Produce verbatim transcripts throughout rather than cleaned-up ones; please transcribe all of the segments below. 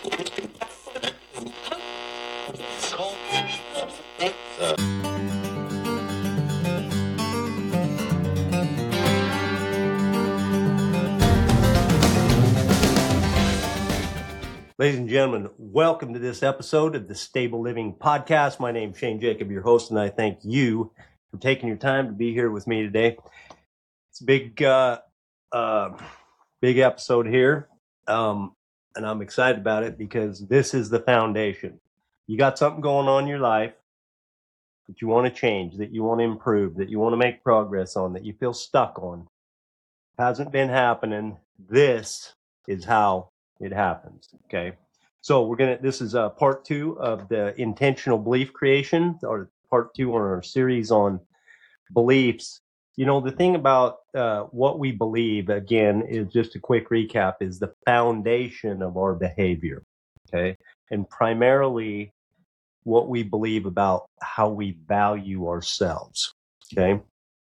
Ladies and gentlemen, welcome to this episode of the Stable Living Podcast. My name is Shane Jacob, your host, and I thank you for taking your time to be here with me today. It's a big, uh, uh, big episode here, um, and I'm excited about it because this is the foundation. You got something going on in your life that you want to change, that you want to improve, that you want to make progress on, that you feel stuck on. Hasn't been happening. This is how it happens, okay? So we're going to, this is uh, part two of the intentional belief creation, or part two on our series on beliefs. You know, the thing about uh, what we believe, again, is just a quick recap, is the foundation of our behavior, okay? And primarily what we believe about how we value ourselves, okay?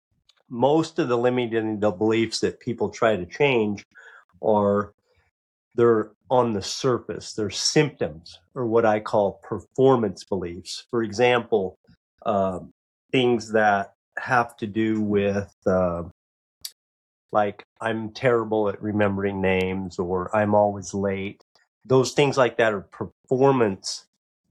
Most of the limiting the beliefs that people try to change are they're on the surface. They're symptoms, or what I call performance beliefs. For example, uh, things that have to do with, uh, like, I'm terrible at remembering names, or I'm always late. Those things like that are performance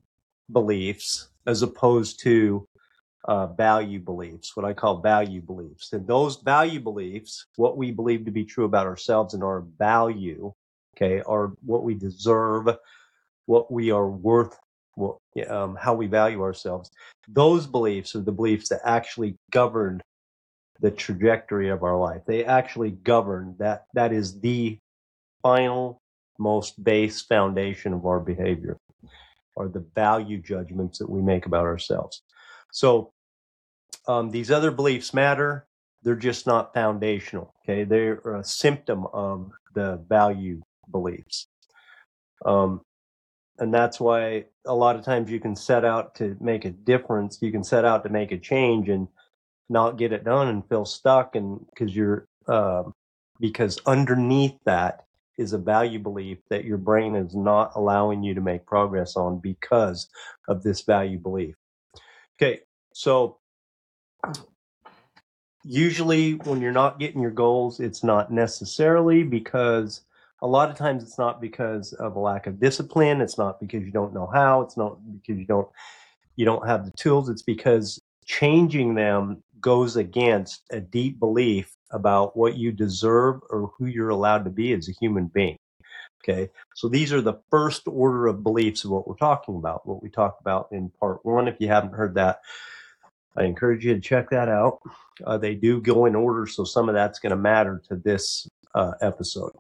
beliefs as opposed to uh, value beliefs, what I call value beliefs. And those value beliefs, what we believe to be true about ourselves and our value, okay, are what we deserve, what we are worth, what, um, how we value ourselves. Those beliefs are the beliefs that actually govern the trajectory of our life. They actually govern that. That is the final, most base foundation of our behavior, are the value judgments that we make about ourselves. So um, these other beliefs matter. They're just not foundational. Okay, they're a symptom of the value beliefs. Um, and that's why a lot of times you can set out to make a difference. You can set out to make a change and not get it done and feel stuck. And because you're, uh, because underneath that is a value belief that your brain is not allowing you to make progress on because of this value belief. Okay, so usually when you're not getting your goals, it's not necessarily because, a lot of times it's not because of a lack of discipline. It's not because you don't know how. It's not because you don't you don't have the tools. It's because changing them goes against a deep belief about what you deserve or who you're allowed to be as a human being. Okay, so these are the first order of beliefs of what we're talking about, what we talked about in part one. If you haven't heard that, I encourage you to check that out. Uh, they do go in order, so some of that's going to matter to this uh, episode.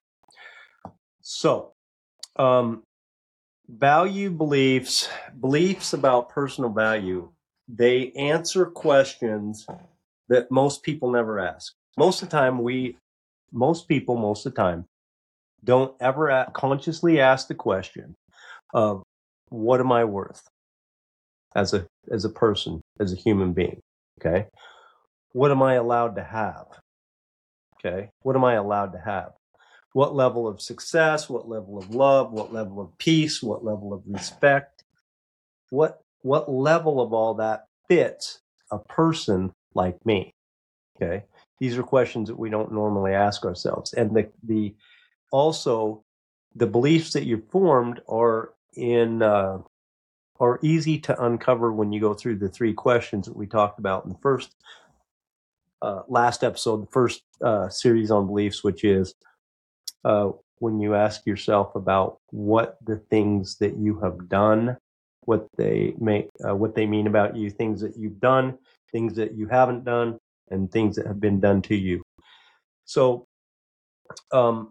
So, um, value beliefs, beliefs about personal value, they answer questions that most people never ask. Most of the time, we, most people, most of the time, don't ever a- consciously ask the question of, what am I worth as a as a person, as a human being? Okay. What am I allowed to have? Okay. What am I allowed to have? What level of success, what level of love, what level of peace, what level of respect, what what level of all that fits a person like me? Okay. These are questions that we don't normally ask ourselves. And the the also the beliefs that you've formed are in uh, are easy to uncover when you go through the three questions that we talked about in the first uh, last episode, the first uh, series on beliefs, which is uh, when you ask yourself about what the things that you have done, what they make, uh, what they mean about you, things that you've done, things that you haven't done, and things that have been done to you. So um,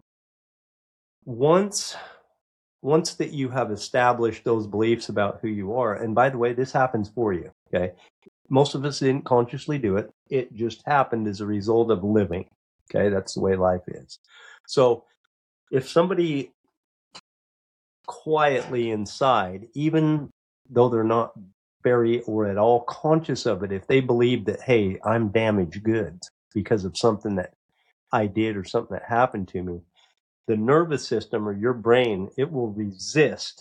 once once that you have established those beliefs about who you are, and by the way, this happens for you. Okay, most of us didn't consciously do it. It just happened as a result of living. Okay, that's the way life is. So if somebody quietly inside, even though they're not very or at all conscious of it, if they believe that, hey, I'm damaged goods because of something that I did or something that happened to me, the nervous system or your brain, it will resist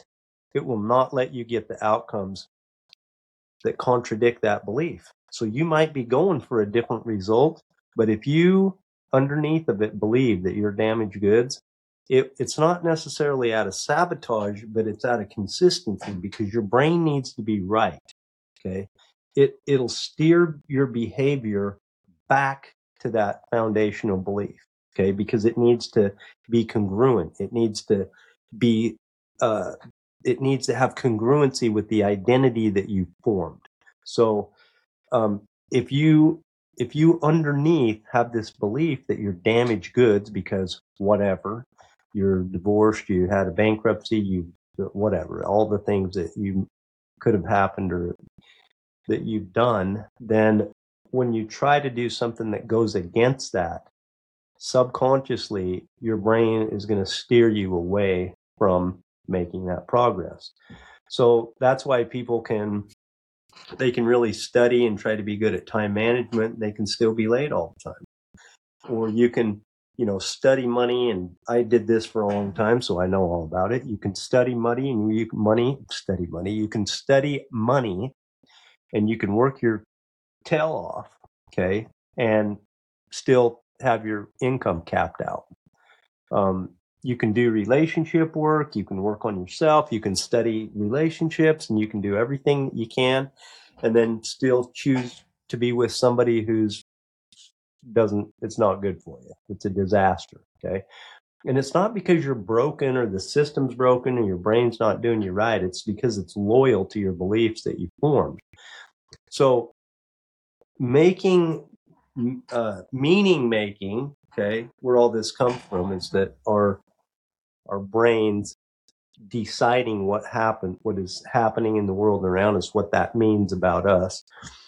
it will not let you get the outcomes that contradict that belief. So you might be going for a different result, but if you underneath of it believe that you're damaged goods, it, it's not necessarily out of sabotage, but it's out of consistency, because your brain needs to be right. Okay. It, it'll steer your behavior back to that foundational belief. Okay. Because it needs to be congruent. It needs to be, uh, it needs to have congruency with the identity that you formed. So, um, if you, if you underneath have this belief that you're damaged goods because whatever, you're divorced, you had a bankruptcy, you, whatever, all the things that you could have happened or that you've done, then when you try to do something that goes against that, subconsciously, your brain is going to steer you away from making that progress. So that's why people can, they can really study and try to be good at time management. They can still be late all the time. Or you can, you know, study money. And I did this for a long time, so I know all about it. You can study money and you money, study money. You can study money and you can work your tail off, okay, and still have your income capped out. Um, you can do relationship work, you can work on yourself, you can study relationships, and you can do everything you can, and then still choose to be with somebody who's doesn't, it's not good for you. It's a disaster, okay? And it's not because you're broken or the system's broken and your brain's not doing you right. It's because it's loyal to your beliefs that you formed. So making, uh, meaning making, okay, where all this comes from is that our, our brains deciding what happened, what is happening in the world around us, what that means about us.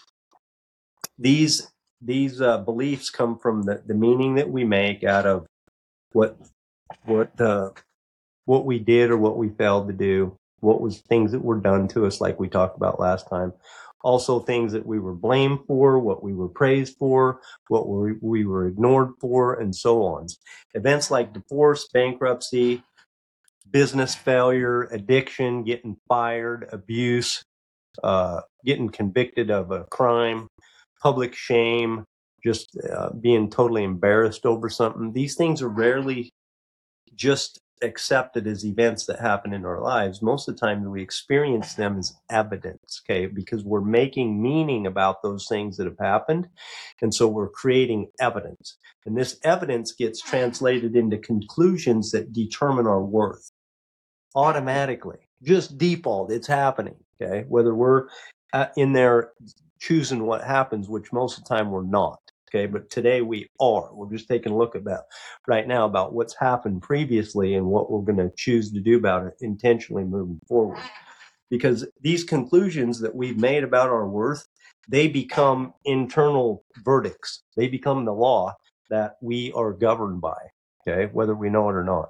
These, these uh, beliefs come from the, the meaning that we make out of what, what, uh, what we did or what we failed to do, what was things that were done to us, like we talked about last time. Also things that we were blamed for, what we were praised for, what we, we were ignored for, and so on. Events like divorce, bankruptcy, business failure, addiction, getting fired, abuse, uh, getting convicted of a crime, public shame, just uh, being totally embarrassed over something. These things are rarely just accepted as events that happen in our lives. Most of the time we experience them as evidence, okay, because we're making meaning about those things that have happened. And so we're creating evidence. And this evidence gets translated into conclusions that determine our worth automatically. Just default, it's happening, okay? Whether we're uh, in there choosing what happens, which most of the time we're not. Okay, but today we are. We're just taking a look at that right now about what's happened previously and what we're going to choose to do about it intentionally moving forward. Because these conclusions that we've made about our worth, they become internal verdicts. They become the law that we are governed by, okay, whether we know it or not.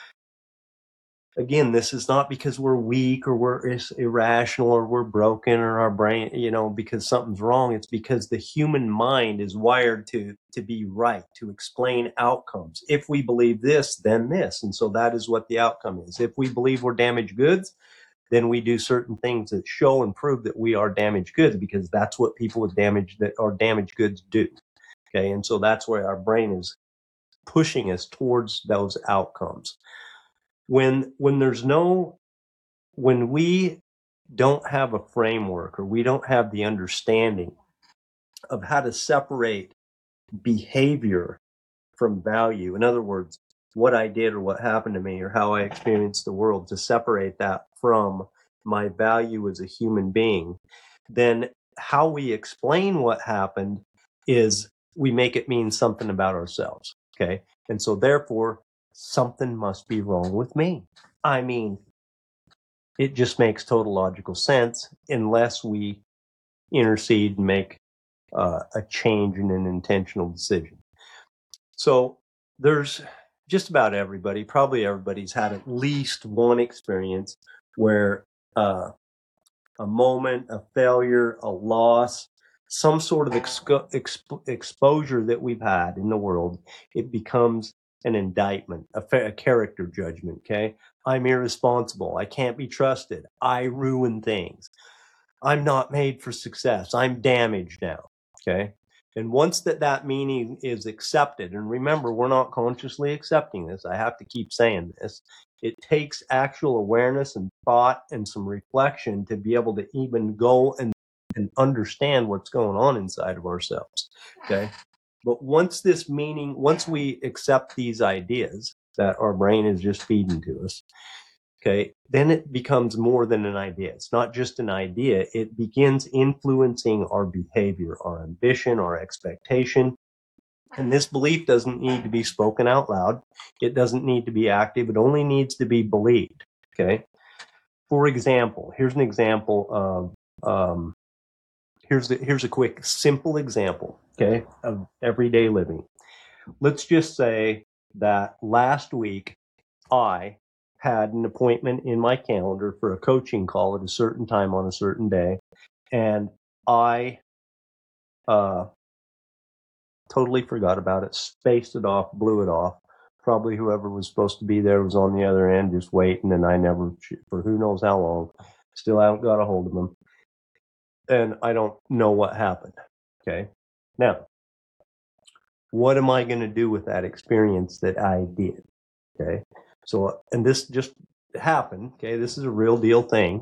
Again, this is not because we're weak or we're irrational or we're broken or our brain, you know, because something's wrong. It's because the human mind is wired to, to be right, to explain outcomes. If we believe this, then this. And so that is what the outcome is. If we believe we're damaged goods, then we do certain things that show and prove that we are damaged goods, because that's what people with damage that are damaged goods do. Okay. And so that's where our brain is pushing us towards those outcomes. When, when there's no, when we don't have a framework or we don't have the understanding of how to separate behavior from value, in other words, what I did or what happened to me or how I experienced the world, to separate that from my value as a human being, then how we explain what happened is we make it mean something about ourselves. Okay. And so therefore, something must be wrong with me. I mean, it just makes total logical sense unless we intercede and make uh, a change in an intentional decision. So there's just about everybody, probably everybody's had at least one experience where uh, a moment, a failure, a loss, some sort of expo- exp- exposure that we've had in the world, it becomes an indictment, a, fa- a character judgment. Okay. I'm irresponsible. I can't be trusted. I ruin things. I'm not made for success. I'm damaged now. Okay. And once that that meaning is accepted, and remember, we're not consciously accepting this. I have to keep saying this. It takes actual awareness and thought and some reflection to be able to even go and, and understand what's going on inside of ourselves. Okay. But once this meaning, once we accept these ideas that our brain is just feeding to us, okay, then it becomes more than an idea. It's not just an idea. It begins influencing our behavior, our ambition, our expectation. And this belief doesn't need to be spoken out loud. It doesn't need to be active. It only needs to be believed. Okay. For example, here's an example of, um, here's the, here's a quick, simple example, okay, of everyday living. Let's just say that last week I had an appointment in my calendar for a coaching call at a certain time on a certain day, and I uh, totally forgot about it, spaced it off, blew it off. Probably whoever was supposed to be there was on the other end just waiting, and I never, for who knows how long, still haven't got a hold of them. And I don't know what happened. Okay. Now, what am I going to do with that experience that I did? Okay. So, and this just happened. Okay. This is a real deal thing.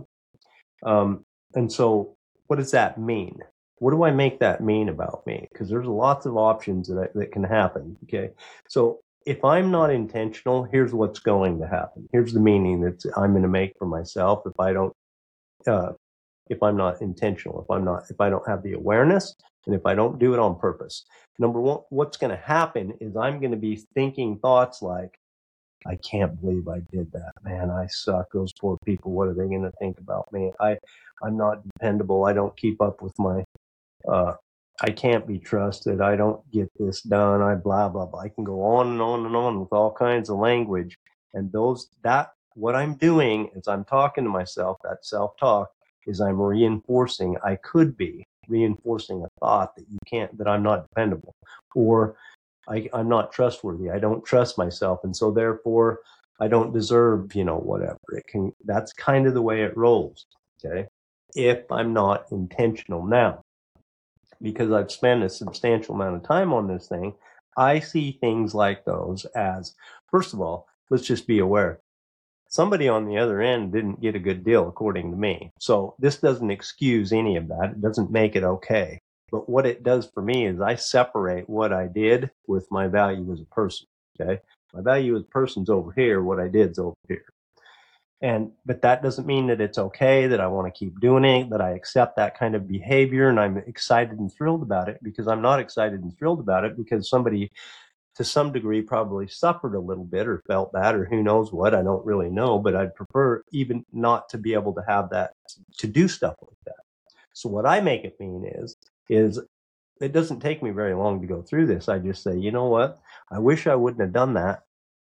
Um, and so what does that mean? What do I make that mean about me? Because there's lots of options that, I, that can happen. Okay. So if I'm not intentional, here's what's going to happen. Here's the meaning that I'm going to make for myself if I don't, uh, if I'm not intentional, if I'm not, if I don't have the awareness, and if I don't do it on purpose. Number one, what's going to happen is I'm going to be thinking thoughts like, I can't believe I did that. Man, I suck. Those poor people, what are they going to think about me? I, I'm not dependable. I don't keep up with my, uh, I can't be trusted. I don't get this done. I blah, blah, blah. I can go on and on and on with all kinds of language. And those, that, what I'm doing is I'm talking to myself, that self-talk, is I'm reinforcing, I could be reinforcing a thought that you can't, that I'm not dependable, or I, I'm not trustworthy. I don't trust myself. And so therefore I don't deserve, you know, whatever it can, that's kind of the way it rolls. Okay. If I'm not intentional now, because I've spent a substantial amount of time on this thing, I see things like those as, first of all, let's just be aware. Somebody on the other end didn't get a good deal, according to me. So this doesn't excuse any of that. It doesn't make it okay. But what it does for me is I separate what I did with my value as a person. Okay. My value as a person's over here. What I did's over here. And, but that doesn't mean that it's okay, that I want to keep doing it, that I accept that kind of behavior and I'm excited and thrilled about it, because I'm not excited and thrilled about it because somebody to some degree probably suffered a little bit or felt that, or who knows what, I don't really know, but I'd prefer even not to be able to have that, to do stuff like that. So what I make it mean is, is it doesn't take me very long to go through this. I just say, you know what? I wish I wouldn't have done that.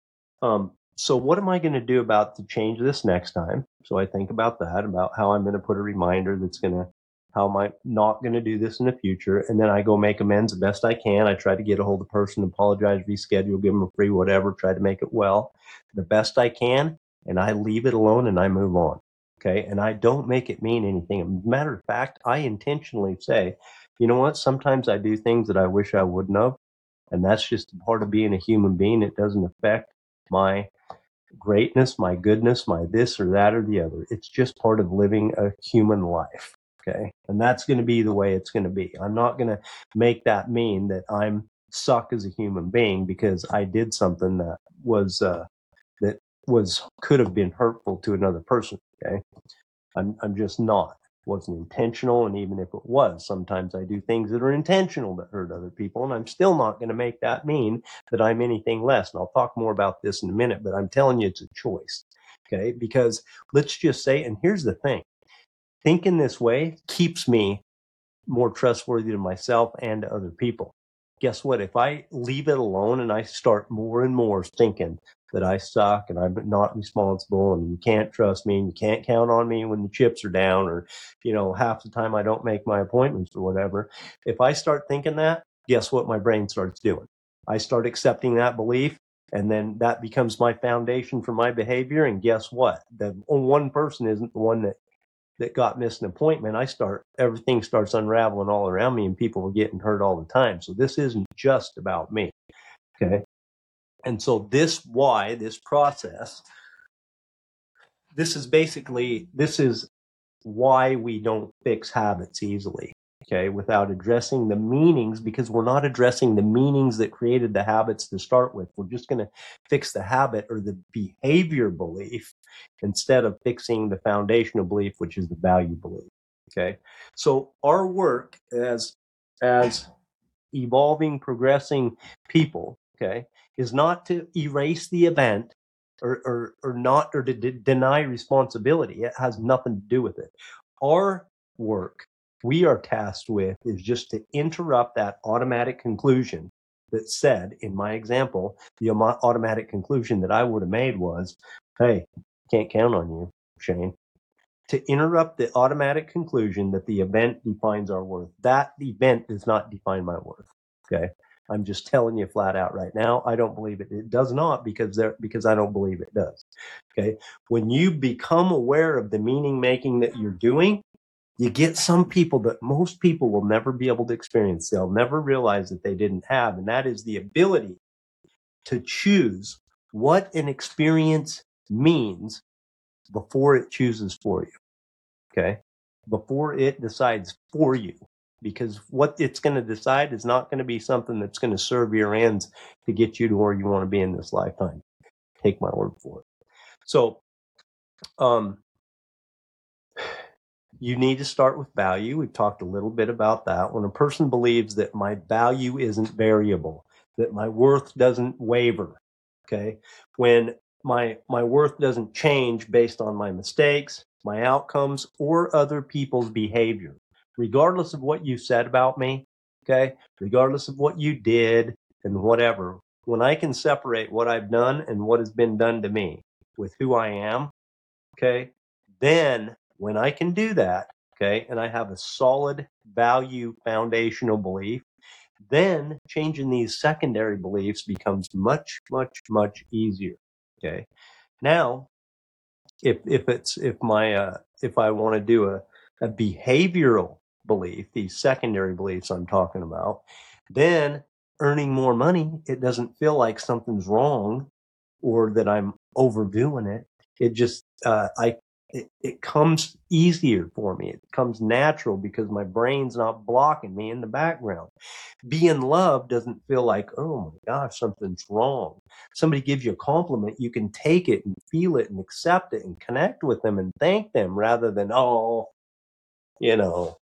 Um, so what am I going to do about to change this next time? So I think about that, about how I'm going to put a reminder that's going to, how am I not going to do this in the future? And then I go make amends the best I can. I try to get a hold of the person, apologize, reschedule, give them a free whatever, try to make it well the best I can. And I leave it alone and I move on. Okay. And I don't make it mean anything. As a matter of fact, I intentionally say, you know what? Sometimes I do things that I wish I wouldn't have. And that's just part of being a human being. It doesn't affect my greatness, my goodness, my this or that or the other. It's just part of living a human life. Okay. And that's going to be the way it's going to be. I'm not going to make that mean that I'm suck as a human being because I did something that was, uh, that was, could have been hurtful to another person. Okay. I'm, I'm just not. Wasn't intentional. And even if it was, sometimes I do things that are intentional that hurt other people. And I'm still not going to make that mean that I'm anything less. And I'll talk more about this in a minute, but I'm telling you, it's a choice. Okay. Because let's just say, and here's the thing, thinking this way keeps me more trustworthy to myself and to other people. Guess what? If I leave it alone and I start more and more thinking that I suck and I'm not responsible and you can't trust me and you can't count on me when the chips are down, or, you know, half the time I don't make my appointments or whatever. If I start thinking that, guess what my brain starts doing? I start accepting that belief And then that becomes my foundation for my behavior. And guess what? The one person isn't the one that, that got missed an appointment. I start, everything starts unraveling all around me and people are getting hurt all the time. So this isn't just about me. Okay. And so this why, this process, this is basically, this is why we don't fix habits easily. Okay, without addressing the meanings, because we're not addressing the meanings that created the habits to start with. We're just going to fix the habit or the behavior belief instead of fixing the foundational belief, which is the value belief. Okay, so our work as as evolving, progressing people, okay, is not to erase the event or or, or not or to d- deny responsibility. It has nothing to do with it. Our work we are tasked with is just to interrupt that automatic conclusion that said, in my example, the automatic conclusion that I would have made was, hey, can't count on you, Shane. To interrupt the automatic conclusion that the event defines our worth. That event does not define my worth. Okay. I'm just telling you flat out right now. I don't believe it. It does not because there, because I don't believe it does. Okay. When you become aware of the meaning making that you're doing, you get some people that most people will never be able to experience. They'll never realize that they didn't have. And that is the ability to choose what an experience means before it chooses for you. Okay. Before it decides for you. Because what it's going to decide is not going to be something that's going to serve your ends to get you to where you want to be in this lifetime. Take my word for it. So, um, you need to start with value. We've talked a little bit about that. When a person believes that my value isn't variable, that my worth doesn't waver, okay? When my my worth doesn't change based on my mistakes, my outcomes, or other people's behavior, regardless of what you said about me, okay? Regardless of what you did and whatever. When I can separate what I've done and what has been done to me with who I am, okay, then when I can do that, okay, and I have a solid value foundational belief, then changing these secondary beliefs becomes much, much, much easier. Okay. Now, if if it's if my uh, if I want to do a, a behavioral belief, these secondary beliefs I'm talking about, then earning more money, it doesn't feel like something's wrong or that I'm overdoing it. It just uh, I it, it comes easier for me. It comes natural because my brain's not blocking me in the background. Being loved doesn't feel like, oh my gosh, something's wrong. Somebody gives you a compliment, you can take it and feel it and accept it and connect with them and thank them rather than, oh, you know,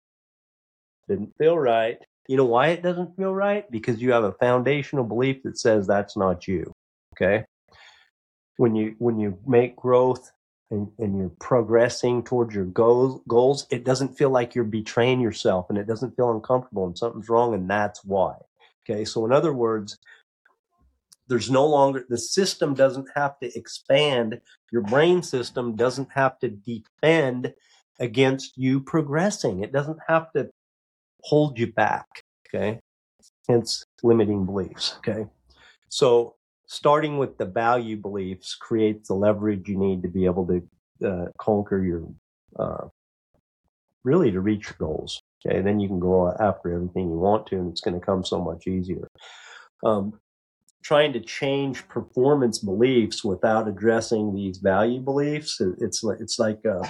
didn't feel right. You know why it doesn't feel right? Because you have a foundational belief that says that's not you. Okay. When you when you make growth and, and you're progressing towards your goals, goals, it doesn't feel like you're betraying yourself and it doesn't feel uncomfortable and something's wrong, and that's why. Okay, so in other words, there's no longer, the system doesn't have to expand. Your brain system doesn't have to defend against you progressing. It doesn't have to hold you back. Okay, hence limiting beliefs. Okay, so starting with the value beliefs creates the leverage you need to be able to uh, conquer your, uh, really to reach your goals. Okay, then you can go after everything you want to, and it's going to come so much easier. Um, trying to change performance beliefs without addressing these value beliefs, it's like it's like uh,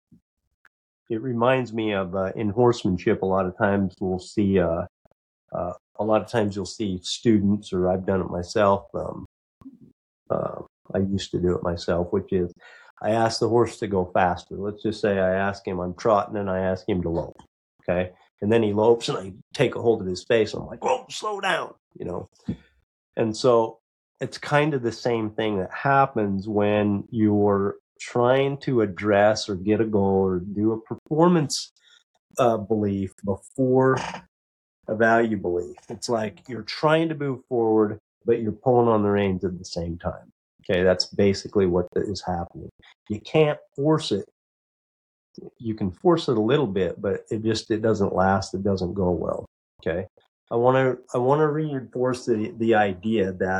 it reminds me of uh, in horsemanship. A lot of times we'll see. Uh, uh, a lot of times you'll see students, or I've done it myself. Um, Uh, I used to do it myself, which is I ask the horse to go faster. Let's just say I ask him, I'm trotting, and I ask him to lope. Okay. And then he lopes and I take a hold of his face. I'm like, whoa, slow down, you know? And so it's kind of the same thing that happens when you're trying to address or get a goal or do a performance uh, belief before a value belief. It's like you're trying to move forward, but you're pulling on the reins at the same time. Okay, that's basically what is happening. You can't force it. You can force it a little bit, but it just it doesn't last. It doesn't go well. Okay, I want to I want to reinforce the the idea that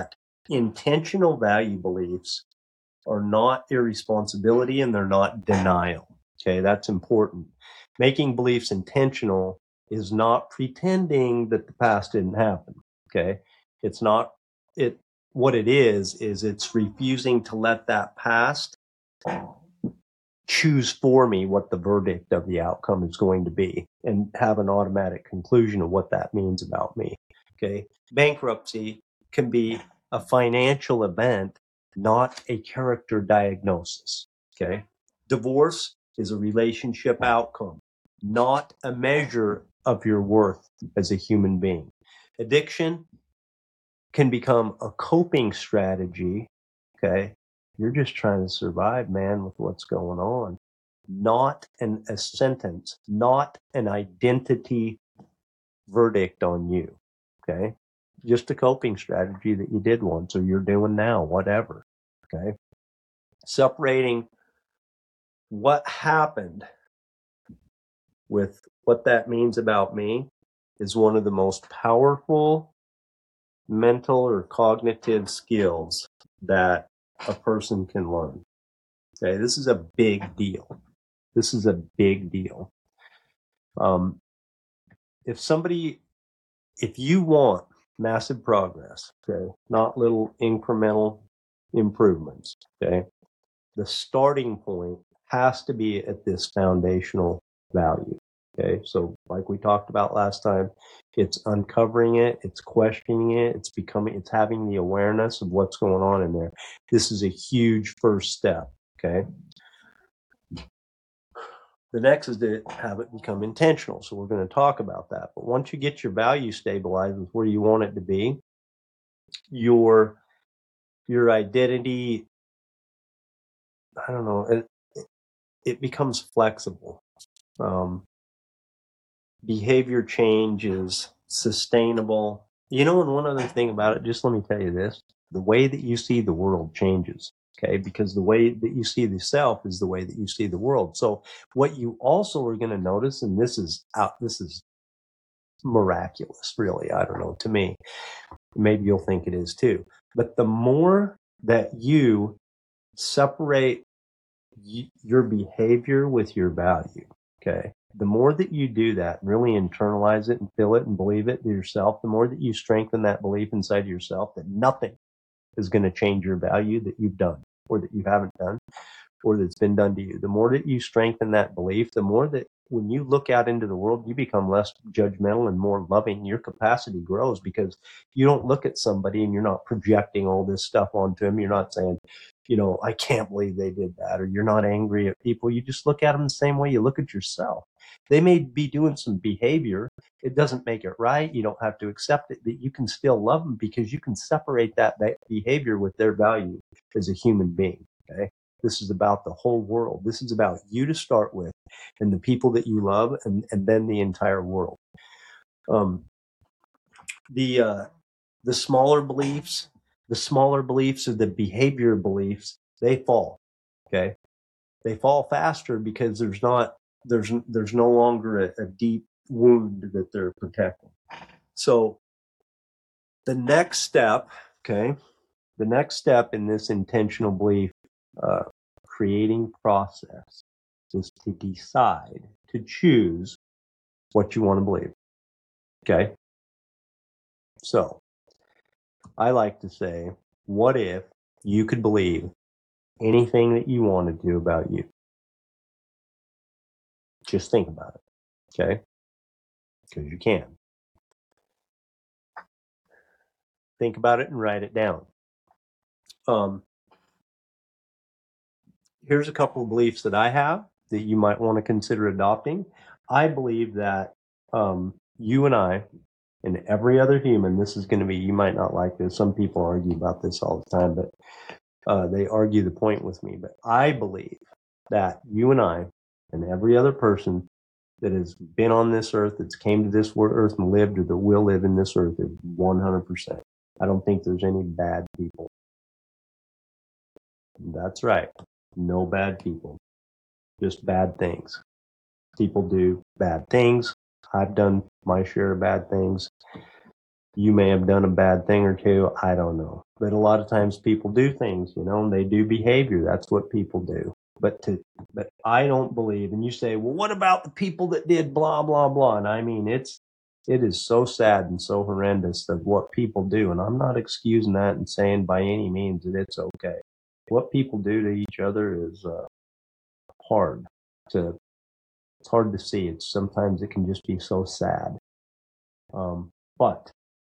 intentional value beliefs are not irresponsibility and they're not denial. Okay, that's important. Making beliefs intentional is not pretending that the past didn't happen. Okay, it's not it. What it is is it's refusing to let that past choose for me what the verdict of the outcome is going to be and have an automatic conclusion of what that means about me. Okay, bankruptcy can be a financial event, not a character diagnosis. Okay, divorce is a relationship outcome, not a measure of your worth as a human being. Addiction can become a coping strategy. Okay, you're just trying to survive, man, with what's going on. Not an, a sentence, not an identity verdict on you. Okay, just a coping strategy that you did once or you're doing now, whatever. Okay, separating what happened with what that means about me is one of the most powerful mental or cognitive skills that a person can learn. Okay, this is a big deal. This is a big deal. Um, if somebody, if you want massive progress, okay, not little incremental improvements, okay, the starting point has to be at this foundational value. Okay, so like we talked about last time, it's uncovering it, it's questioning it, it's becoming, it's having the awareness of what's going on in there. This is a huge first step. Okay. The next is to have it become intentional. So we're going to talk about that. But once you get your value stabilized with where you want it to be, your your identity, I don't know, it, it becomes flexible. Um, behavior change is sustainable. You know, and one other thing about it, just let me tell you this, the way that you see the world changes, okay? Because the way that you see the self is the way that you see the world. So what you also are going to notice, and this is out, this is miraculous, really, I don't know, to me, maybe you'll think it is too, but the more that you separate y- your behavior with your value, okay, the more that you do that, really internalize it and feel it and believe it to yourself, the more that you strengthen that belief inside yourself that nothing is going to change your value that you've done or that you haven't done or that's been done to you. The more that you strengthen that belief, the more that when you look out into the world, you become less judgmental and more loving. Your capacity grows because you don't look at somebody and you're not projecting all this stuff onto them. You're not saying, you know, I can't believe they did that, or you're not angry at people. You just look at them the same way you look at yourself. They may be doing some behavior. It doesn't make it right. You don't have to accept it, but you can still love them because you can separate that behavior with their value as a human being. Okay. This is about the whole world. This is about you to start with and the people that you love and, and then the entire world. Um, the, uh, the smaller beliefs, the smaller beliefs or the behavior beliefs, they fall. Okay. They fall faster because there's not, there's, there's no longer a, a deep wound that they're protecting. So the next step, okay, the next step in this intentional belief, uh, creating process is to decide, to choose what you want to believe. Okay. So I like to say, what if you could believe anything that you wanted to about you? Just think about it. Okay. Because you can. Think about it and write it down. Um, here's a couple of beliefs that I have that you might want to consider adopting. I believe that um, you and I and every other human, this is going to be, you might not like this. Some people argue about this all the time, but uh, they argue the point with me. But I believe that you and I and every other person that has been on this earth, that's came to this earth and lived or that will live in this earth is one hundred percent. I don't think there's any bad people. That's right. No bad people. Just bad things. People do bad things. I've done my share of bad things. You may have done a bad thing or two. I don't know. But a lot of times people do things, you know, and they do behavior. That's what people do. But to, but I don't believe, and you say, well, what about the people that did blah, blah, blah? And I mean, it's, it is so sad and so horrendous of what people do. And I'm not excusing that and saying by any means that it's okay. What people do to each other is uh, hard to, it's hard to see. It's sometimes it can just be so sad. Um, but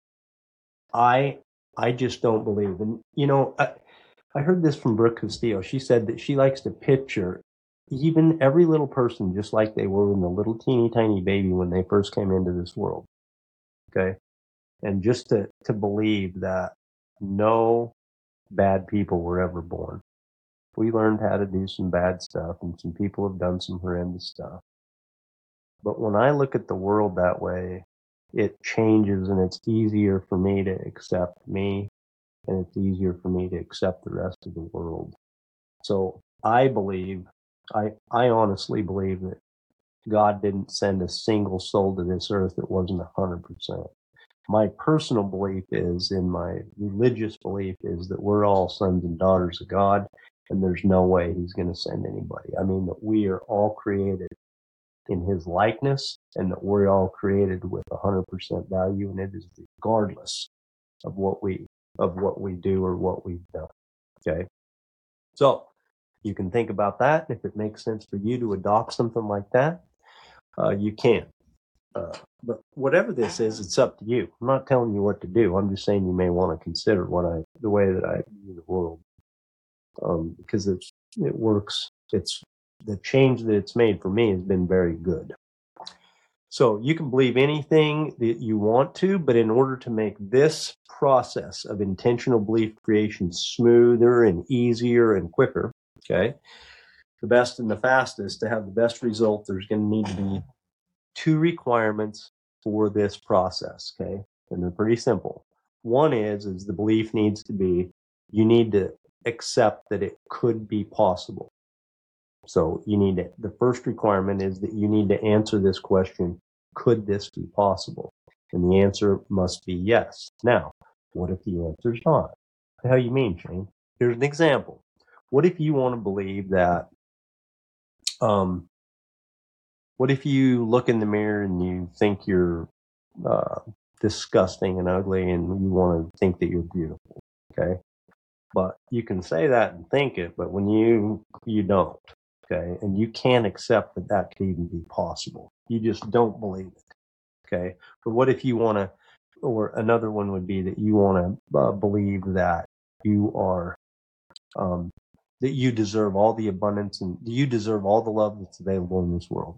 I, I just don't believe. And, you know, I, I heard this from Brooke Castillo. She said that she likes to picture even every little person just like they were when the little teeny tiny baby when they first came into this world. Okay. And just to, to believe that no bad people were ever born. We learned how to do some bad stuff and some people have done some horrendous stuff. But when I look at the world that way, it changes and it's easier for me to accept me and it's easier for me to accept the rest of the world. So I believe, I, I honestly believe that God didn't send a single soul to this earth that wasn't a hundred percent. My personal belief is, in my religious belief is that we're all sons and daughters of God and there's no way he's going to send anybody. I mean, that we are all created in his likeness and that we're all created with a hundred percent value and it is regardless of what we, of what we do or what we've done. Okay. So you can think about that. If it makes sense for you to adopt something like that, uh, you can. Uh, but whatever this is, it's up to you. I'm not telling you what to do. I'm just saying you may want to consider what I, the way that I view the world, um, because it's, it works. It's the change that it's made for me has been very good. So you can believe anything that you want to, but in order to make this process of intentional belief creation smoother and easier and quicker, okay, the best and the fastest, to have the best result, there's going to need to be two requirements for this process, okay? And they're pretty simple. One is, is the belief needs to be, you need to accept that it could be possible. So you need to, the first requirement is that you need to answer this question, could this be possible? And the answer must be yes. Now, what if the answer is not? What the hell you mean, Shane? Here's an example. What if you want to believe that, um, what if you look in the mirror and you think you're uh, disgusting and ugly and you want to think that you're beautiful, okay? But you can say that and think it, but when you, you don't, okay? And you can't accept that that could even be possible. You just don't believe it, okay? Or what if you want to, or another one would be that you want to uh, believe that you are, um, that you deserve all the abundance and you deserve all the love that's available in this world.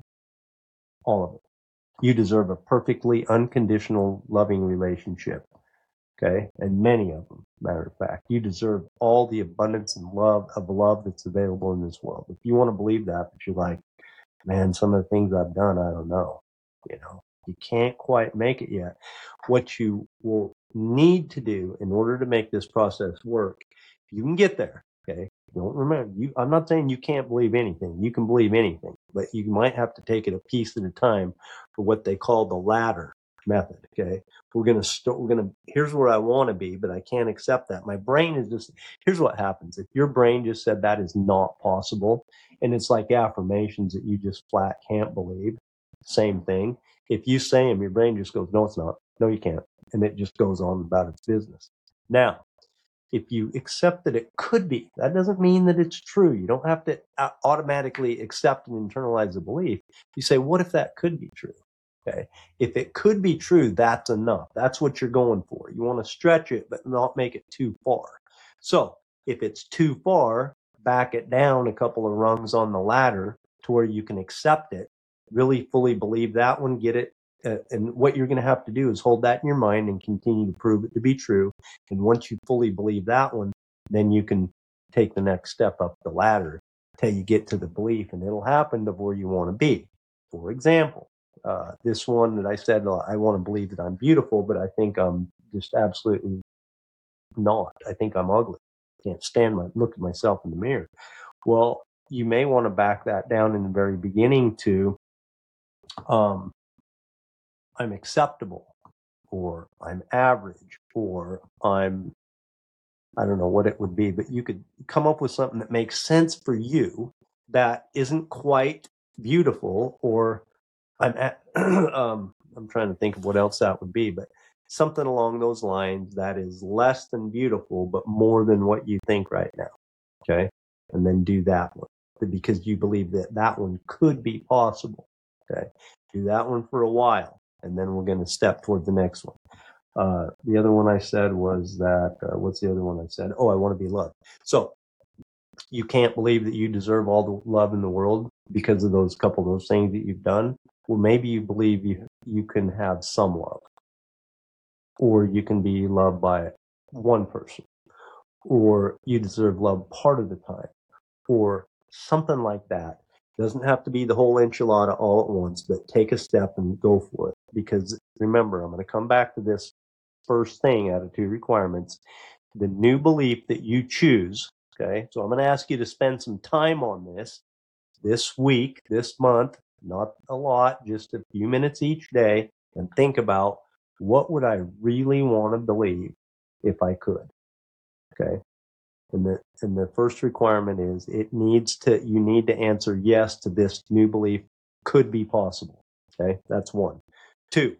All of it. You deserve a perfectly unconditional loving relationship. Okay. And many of them, matter of fact, you deserve all the abundance and love of love that's available in this world. If you want to believe that, but you're like, man, some of the things I've done, I don't know, you know, you can't quite make it yet. What you will need to do in order to make this process work, if you can get there, okay, don't remember, you, I'm not saying you can't believe anything. You can believe anything, but you might have to take it a piece at a time for what they call the ladder method. Okay. We're going to start, we're going to, here's where I want to be, but I can't accept that. My brain is just, here's what happens. If your brain just said that is not possible, and it's like affirmations that you just flat can't believe, same thing. If you say them, your brain just goes, no, it's not. No, you can't. And it just goes on about its business. Now, if you accept that it could be, that doesn't mean that it's true. You don't have to automatically accept and internalize the belief. You say, what if that could be true? Okay. If it could be true, that's enough. That's what you're going for. You want to stretch it, but not make it too far. So if it's too far, back it down a couple of rungs on the ladder to where you can accept it, really fully believe that one, get it. Uh, and what you're going to have to do is hold that in your mind and continue to prove it to be true. And once you fully believe that one, then you can take the next step up the ladder till you get to the belief, and it'll happen to where you want to be. For example, uh, this one that I said, uh, I want to believe that I'm beautiful, but I think I'm just absolutely not. I think I'm ugly. Can't stand my look at myself in the mirror. Well, you may want to back that down in the very beginning to, um, I'm acceptable, or I'm average, or I'm I don't know what it would be, but you could come up with something that makes sense for you that isn't quite beautiful, or I'm at, um, I'm trying to think of what else that would be, but something along those lines that is less than beautiful, but more than what you think right now. Okay. And then do that one because you believe that that one could be possible. Okay. Do that one for a while, and then we're going to step toward the next one. Uh, the other one I said was that, uh, what's the other one I said? Oh, I want to be loved. So you can't believe that you deserve all the love in the world because of those couple of those things that you've done. Well, maybe you believe you, you can have some love, or you can be loved by one person, or you deserve love part of the time, or something like that. Doesn't have to be the whole enchilada all at once, but take a step and go for it. Because remember, I'm going to come back to this first thing out of two requirements. The new belief that you choose, okay? So I'm going to ask you to spend some time on this this week, this month, not a lot, just a few minutes each day, and think about what would I really want to believe if I could, okay? And the, and the first requirement is it needs to, you need to answer yes to this new belief could be possible. Okay. That's one. Two,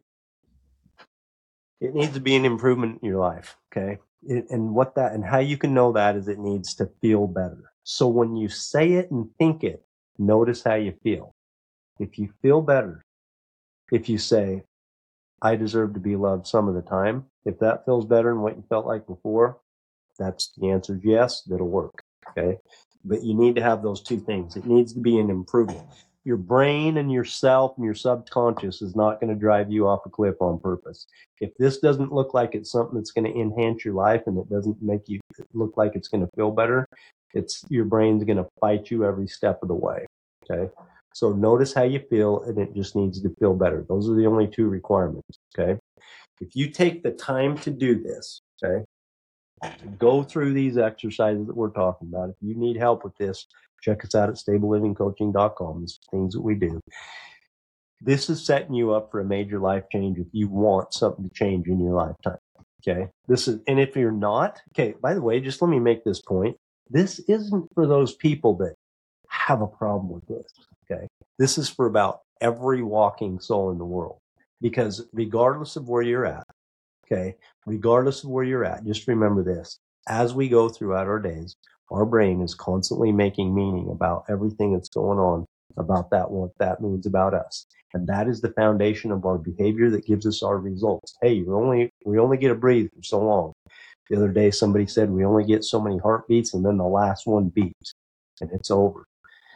it needs to be an improvement in your life. Okay. It, and what that, and how you can know that is it needs to feel better. So when you say it and think it, notice how you feel. If you feel better, if you say, I deserve to be loved some of the time, if that feels better than what you felt like before, that's the answer is yes, that'll work. Okay. But you need to have those two things. It needs to be an improvement. Your brain and yourself and your subconscious is not going to drive you off a cliff on purpose. If this doesn't look like it's something that's going to enhance your life and it doesn't make you look like it's going to feel better, it's your brain's going to fight you every step of the way. Okay. So notice how you feel, and it just needs to feel better. Those are the only two requirements. Okay. If you take the time to do this, okay, to go through these exercises that we're talking about. If you need help with this, check us out at stable living coaching dot com. These are things that we do. This is setting you up for a major life change if you want something to change in your lifetime. Okay. This is, and if you're not, okay, by the way, just let me make this point. This isn't for those people that have a problem with this. Okay. This is for about every walking soul in the world, because regardless of where you're at, okay, regardless of where you're at, just remember this. As we go throughout our days, our brain is constantly making meaning about everything that's going on, about that, what that means about us. And that is the foundation of our behavior that gives us our results. Hey, you only we only get to breathe for so long. The other day, somebody said we only get so many heartbeats, and then the last one beeps, and it's over.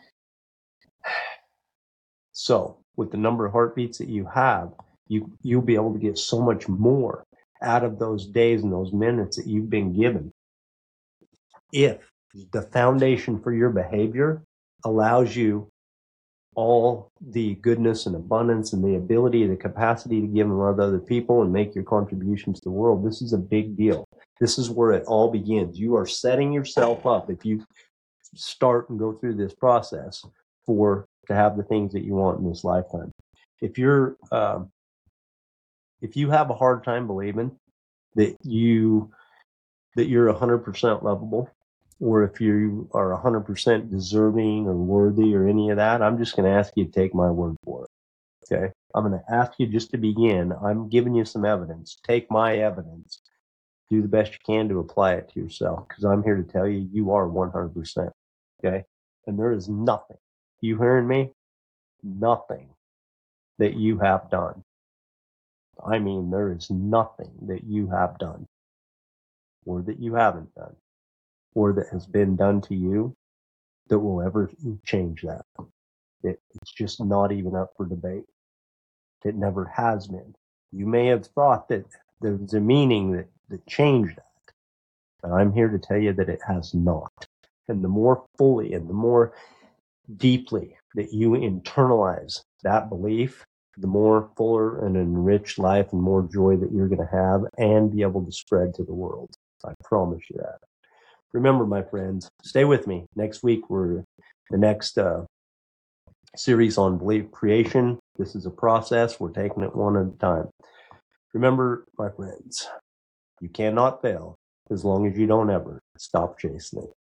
So with the number of heartbeats that you have, you, you'll be able to get so much more out of those days and those minutes that you've been given. If the foundation for your behavior allows you all the goodness and abundance and the ability, the capacity to give and love other people and make your contributions to the world, this is a big deal. This is where it all begins. You are setting yourself up, if you start and go through this process, for to have the things that you want in this lifetime. If you're, um, if you have a hard time believing that you that you're one hundred percent lovable, or if you are one hundred percent deserving or worthy or any of that, I'm just going to ask you to take my word for it. Okay? I'm going to ask you just to begin. I'm giving you some evidence. Take my evidence. Do the best you can to apply it to yourself, because I'm here to tell you, you are one hundred percent. Okay? And there is nothing, you hearing me? Nothing that you have done. I mean, there is nothing that you have done, or that you haven't done, or that has been done to you that will ever change that. It, it's just not even up for debate. It never has been. You may have thought that there's a meaning that, that changed that, but I'm here to tell you that it has not. And the more fully and the more deeply that you internalize that belief, the more fuller and enriched life and more joy that you're going to have and be able to spread to the world. I promise you that. Remember, my friends, stay with me. Next week, we're the next uh, series on belief creation. This is a process. We're taking it one at a time. Remember, my friends, you cannot fail as long as you don't ever stop chasing it.